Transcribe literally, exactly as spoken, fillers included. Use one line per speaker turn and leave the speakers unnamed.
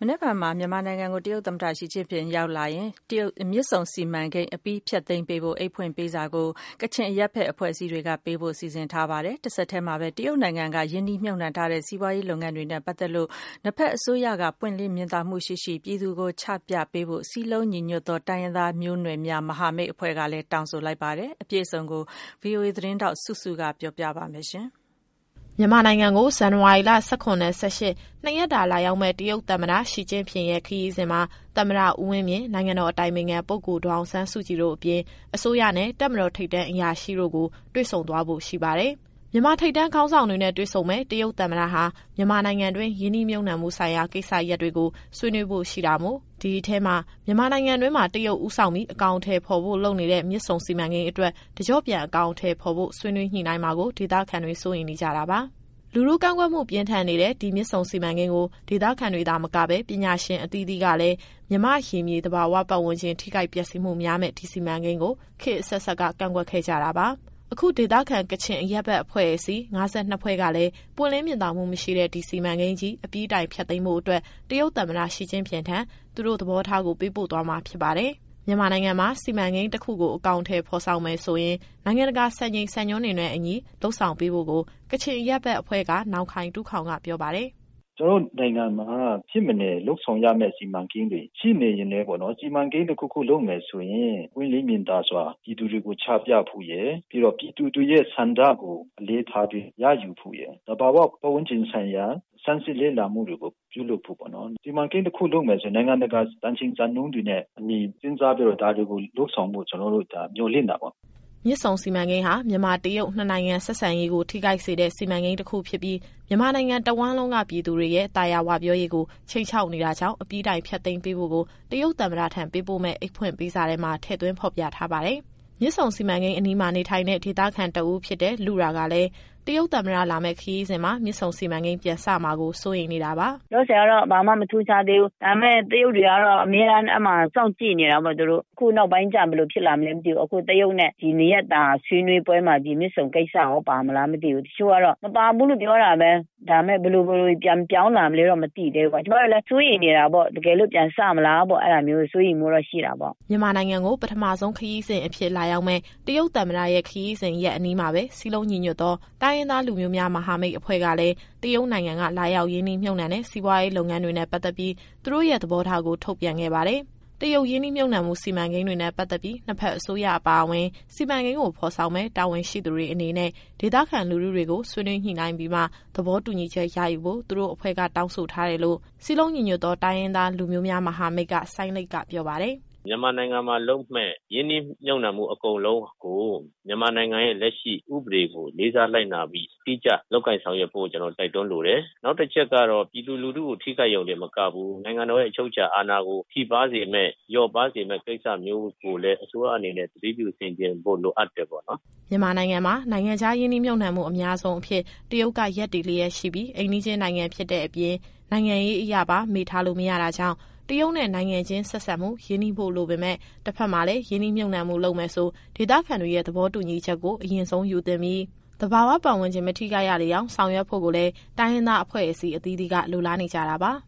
နေ့ကမှာမြန်မာနိုင်ငံကိုတရုတ်သမ္မတရှီကျင့်ဖျင်ရောက်လာရင်တရုတ်မြစ်ဆုံစီမံကိန်းအပြီးဖြတ်သိမ်းပေးဖို့အိတ်ဖွင့်ပေးစာကိုကချင်အရပ်ဖက်အဖွဲ့အစည်းတွေကပေးဖို့စီစဉ်ထားပါတယ်။တစ်ဆက်တည်းမှာပဲတရုတ်နိုင်ငံကယင်းနှီးမြှုပ်နှံထားတဲ့စီးပွားရေးလုပ်ငန်းတွေနဲ့ပတ်သက်လို့နှစ်ဖက်အစိုးရကပွင့်လင်းမြင်သာမှုရှိရှိပြည်သူကိုချပြပေးဖို့စီလုံးညီညွတ်သောတိုင်းရင်းသားမျိုးနွယ်များမဟာမိတ်အဖွဲ့ကလည်းတောင်းဆိုလိုက်ပါတယ်။အပြည့်အစုံကို ဗွီအိုအေ သတင်းထောက်စုစုကပြောပြပါမယ်ရှင်။
မြန်မာနိုင်ငံကိုဇန်နဝါရီလ၁၇နဲ့၁၈နှစ်ရက်တာလာရောက်မဲ့တရုတ်သမ္မတရှီကျင့်ဖျင်ရဲ့ခရီးစဉ်မှာသမ္မတဦးဝင်းမြင့်နိုင်ငံတော်အတိုင်ပင်ခံပုဂ္ဂိုလ်ဒေါ်အောင်ဆန်းစုကြည်တို့အပြင်အစိုးရနဲ့တပ်မတော်ထိပ်တန်းအရာရှိတို့ကိုတွေ့ဆုံသွားဖို့ရှိပါတယ်။မြန်မာထိပ်တန်းခေါင်းဆောင်တွေနဲ့တွေ့ဆုံမဲ့တရုတ်သမ္မတဟာမြန်မာနိုင်ငံတွင်းယင်းနှီးမြှုပ်နှံမှုဆိုင်ရာကိစ္စရပ်တွေကိုဆွေးနွေးဖို့ရှိတာမို့ဒီအထဲမှာမြန်မာနိုင်ငံတွင်းမှာတရုတ်ဦးဆောင်ပြီးအကောင့်ထဲပေါ်ဖို့လုပ်နေတဲ့မြစ်ဆုံစီမံကိန်းအတွက်တကြော့ပြန်အကောင့်ထဲပေါ်ဖို့ဆွေးနွေးညှိနှိုင်းမှာကိုဒေသခံတွေစိုးရိမ်နေကြတာပါ။လူလူကန့်ကွက်မှုပြင်းထန်နေတဲ့ဒီမြစ်ဆုံစီမံကိန်းကိုဒေသခံတွေသာမကပဲပညာရှင်အသီးသီးကလည်းမြမရေမြေသဘာဝပတ်ဝန်းကျင်ထိခိုက်ပျက်စီးမှုများမဲ့ဒီစီမံကိန်းကိုခေတ်အဆက်ဆက်ကကန့်ကွက်ခဲ့ကြတာပါ။အခုဒေသခံကချင်အရပ်ဘက်အဖွဲ့အစည်း၅၂ဖွဲ့ကလည်းပွင့်လင်းမြင်သာမှုမရှိတဲ့ဒီစီမံကိန်းကြီးအပြီးတိုင်ဖျက်သိမ်းမှုအတွက်တရုတ်သမ္မတရှီကျင့်ဖျင်ထံသူတို့သဘောထားကိုပေးပို့သွားမှာဖြစ်ပါတယ်။မြန်မာနိုင်ငံမှာစီမံကိန်းတစ်ခုကိုအကောင့်ထဲဖော်ဆောင်မယ်ဆိုရင်နိုင်ငံတကာစံချိန်စံညွှန်းတွေနဲ့အညီလှုပ်ဆောင်ပေးဖို့ကိုကချင်ရပ်ဘက်အဖွဲ့ကနောက်ခိုင်တူးခေါင်ကပြောပါတယ်
။ကျွန်တော်နိုင်ငံမှာဖြစ်မနေလှုပ်ဆောင်ရမယ့်စီမံကိန်းတွေရှိနေရင်လည်းပေါ့နော်စီမံကိန်းတစ်ခုခုလုပ်မယ်ဆိုရင်ဝင်းလေးမြင်သာစွာပြည်သူတွေကိုချပြဖို့ရယ်ပြီးတော့ပြည်သူတွေရဲ့ဆန္ဒကိုအလေးထားပြီးရယူဖို့ရယ်တဘာဝပတ်ဝန်းကျင်ဆိုင်ရာစမ်းစစ်လေ့လာမှုတွေကိုပြုလုပ်ဖို့ပေါ့နော်စီမံကိန်းတစ်ခုလုပ်မယ်ဆိုရင်နိုင်ငံတကာတန်ချိန်စံနှုန်းတွေနဲ့အညီစဉ်းစားပြီးတော့ဒါတွေကိုလှုပ်ဆောင်ဖို့ကျွန်တော်တို့ဒါမျှော်လင့်တာပေါ့
မြစ်ဆုံစီမံကိန်းဟာမြန်မာတရုတ်နှစ်နိုင်ငံဆက်ဆံရေးကိုထိခိုက်စေတဲ့စီမံကိန်းတစ်ခုဖြစ်ပြီးမြန်မာနိုင်ငံတဝန်းလုံးကပြည်သူတွေရဲ့တာယာဝပြောရေးကိုချိတ်ချောက်နေတာကြောင့်အပြီးတိုင်ဖျက်သိမ်းပေးဖို့ကိုတရုတ်သမ္မတထံပေးပို့မဲ့အိတ်ဖွင့်ပေးစာထဲမှာထည့်သွင်းဖော်ပြထားပါတယ်။မြစ်ဆုံစီမံကိန်းအနီးမှာနေထိုင်တဲ့ဒေသခံတအူးဖြစ်တဲ့လူရာကလည်းတရုတ်သမ္မတလာမဲ့ခရီးစဉ်မှာမြစ်ဆုံစီမံကိန်းပြန်စမှာကိုစိုးရိမ်နေတာပါ
။လို့ဆရာတော့ဘာမှမထူးခြားသေးဘူး။ဒါပေမဲ့တရုတ်တွေကတော့အများအားအမှစောင့်ကြည့်နေတာပေါ့သူတို့အခုနောက်ပိုင်းကျဘယ်လိုဖြစ်လာမလဲမသိဘူး။အခုတရုတ်နဲ့ဒီနေရတာဆွေးနွေးပွဲမှာဒီမြစ်ဆုံကိစ္စရောပါမလားမသိဘူး။တချို့ကတော့မပါဘူးလို့ပြောတာပဲ။ဒါပေမဲ့ဘယ်လိုဘယ်လိုပြန်ပြောင်းလာမလဲတော့မသိသေးဘူး။ကျွန်တော်လည်းစိုးရိမ်နေတာပေါ့တကယ်လို့ပြန်စမလားပေါ့အဲ့ဒါမျိုးစိုးရိမ်မှုတော့ရှိတာပေါ့
။မြန်မာနိုင်ငံကိုပထမဆုံးခရီးစဉ်အဖြစ်လာရောက်မဲ့တရုတ်သမ္မတရဲ့ခရီးစဉ်ရက်အနီးမှာပဲစီလုံးညီညွတ်သောတိုင်းရင်းသားလူမျိုးများမဟာမိတ်အဖွဲ့ကလည်းတရုတ်နိုင်ငံကလာရောက်ရင်းနှီးမြှုပ်နှံတဲ့စီးပွားရေးလုပ်ငန်းတွေနဲ့ပတ်သက်ပြီးသူတို့ရဲ့သဘောထားကိုထုတ်ပြန်ခဲ့ပါတယ်။တရုတ်ရင်းနှီးမြှုပ်နှံမှုစီမံကိန်းတွေနဲ့ပတ်သက်ပြီးနှစ်ဖက်အစိုးရအပါအဝင်စီမံကိန်းကိုဖော်ဆောင်မဲ့တာဝန်ရှိသူတွေအနေနဲ့ဒေသခံလူထုတွေကိုဆွေးနွေးညှိနှိုင်းပြီးမှသဘောတူညီချက်ရယူဖို့သူတို့အဖွဲ့ကတောင်းဆိုထားတယ်လို့စီလုံးညီညွတ်သောတိုင်းရင်းသားလူမျိုးများမဟာမိတ်ကဆိုင်းလိတ်ကပြောပါတယ်။
မြန်မာနိုင်ငံမှာလုံးမဲ့ယင်းနှိမ့်ညွန့်နှံမှုအကုန်လုံးကိုမြန်မာနိုင်ငံရဲ့လက်ရှိဥပဒေကိုလေးစားလိုက်နာပြီးတိကျလောက်ကိုင်ဆောင်ရွက်ဖို့ကျွန်တော်တိုက်တွန်းလိုတယ်။နောက်တစ်ချက်ကတော့ပြည်သူလူထုကိုထိခိုက်ရုံနဲ့မကဘူးနိုင်ငံတော်ရဲ့အချုပ်အခြာအာဏာကိုထိပါစေမဲ့ရော့ပါစေမဲ့ကိစ္စမျိုးကိုလည်းအစိုးရအနေနဲ့သတိပြုဆင်ခြင်ဖို့လိုအပ်တယ်ပေါ့နော်
။မြန်မာနိုင်ငံမှာနိုင်ငံခြားယင်းနှိမ့်မြှုပ်နှံမှုအများဆုံးအဖြစ်တရုတ်ကရက်တီလျက်ရှိပြီးအိမ်နီးချင်းနိုင်ငံဖြစ်တဲ့အပြင်နိုင်ငံရေးအရာပါမေ့ထားလို့မရတာကြောင့်တရုတ်နဲ့နိုင်ငံချင်းဆက်ဆံမှုရင်းနှီးဖို့လိုပေမဲ့တစ်ဖက်မှာလည်းရင်းနှီးမြှုပ်နှံမှုလုပ်မယ်ဆိုဒေသခံတွေရဲ့သဘောတူညီချက်ကိုအရင်ဆုံးယူသင့်ပြီးသဘာဝပတ်ဝန်းကျင်မထိခိုက်ရလေအောင်ဆောင်ရွက်ဖို့ကိုလည်းတိုင်းရင်းသားအဖွဲ့အစည်းအသီးသီးကလိုလားနေကြတာပါ။